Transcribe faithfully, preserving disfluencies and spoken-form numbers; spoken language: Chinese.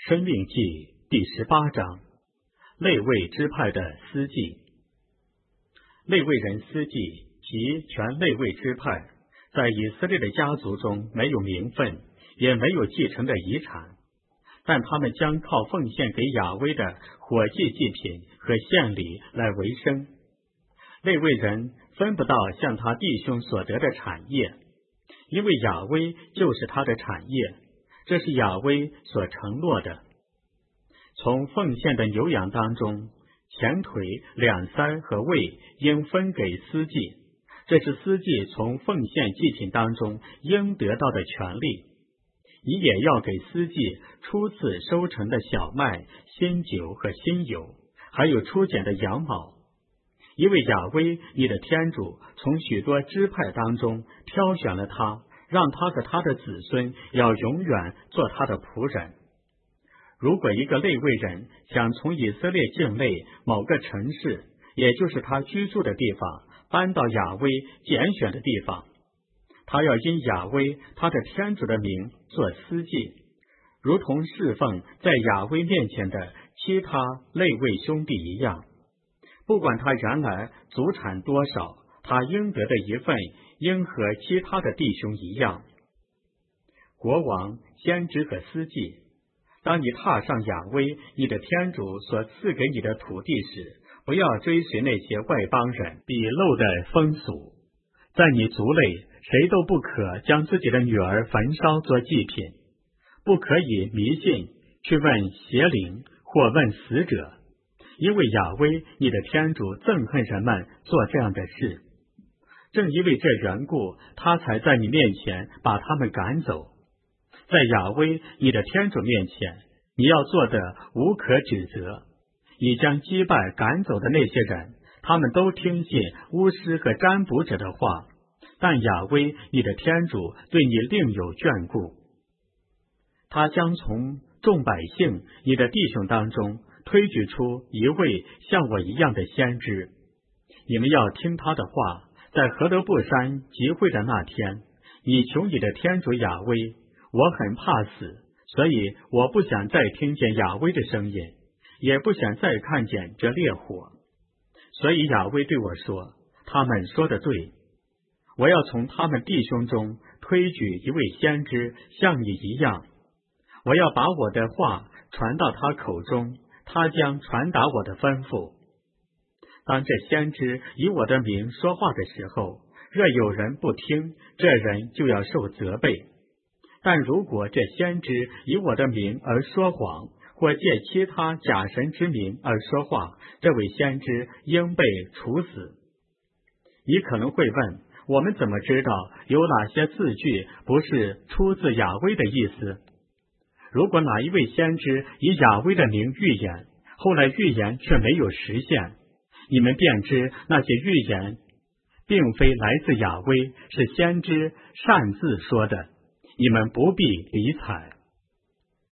申命记第十八章，利未支派的司祭。利未人司祭及全利未支派，在以色列的家族中没有名分，也没有继承的遗产，但他们将靠奉献给亚威的火祭祭品和献礼来为生。利未人分不到像他弟兄所得的产业，因为亚威就是他的产业，这是亚威所承诺的。从奉献的牛羊当中，前腿、两腮和胃应分给司祭，这是司祭从奉献祭品当中应得到的权利。你也要给司祭初次收成的小麦、新酒和新油，还有初剪的羊毛，因为亚威你的天主从许多支派当中挑选了他，让他和他的子孙要永远做他的仆人。如果一个利未人想从以色列境内某个城市，也就是他居住的地方，搬到亚威拣选的地方，他要因亚威他的天主的名做司祭，如同侍奉在亚威面前的其他利未兄弟一样。不管他原来祖产多少，他应得的一份应和其他的弟兄一样。国王、先知和司祭，当你踏上亚威你的天主所赐给你的土地时，不要追随那些外邦人鄙陋的风俗。在你族内，谁都不可将自己的女儿焚烧做祭品，不可以迷信去问邪灵或问死者，因为亚威你的天主憎恨人们做这样的事。正因为这缘故，他才在你面前把他们赶走。在亚威你的天主面前，你要做的无可指责。你将击败赶走的那些人，他们都听信巫师和占卜者的话，但亚威你的天主对你另有眷顾。他将从众百姓你的弟兄当中推举出一位像我一样的先知，你们要听他的话。在何德布山集会的那天，你求你的天主亚威，我很怕死，所以我不想再听见亚威的声音，也不想再看见这烈火。所以亚威对我说，他们说的对，我要从他们弟兄中推举一位先知像你一样，我要把我的话传到他口中，他将传达我的吩咐。当这先知以我的名说话的时候，若有人不听，这人就要受责备。但如果这先知以我的名而说谎，或借其他假神之名而说话，这位先知应被处死。你可能会问，我们怎么知道有哪些字句不是出自亚威的意思？如果哪一位先知以亚威的名预言，后来预言却没有实现，你们便知那些预言并非来自亚威，是先知擅自说的，你们不必理睬。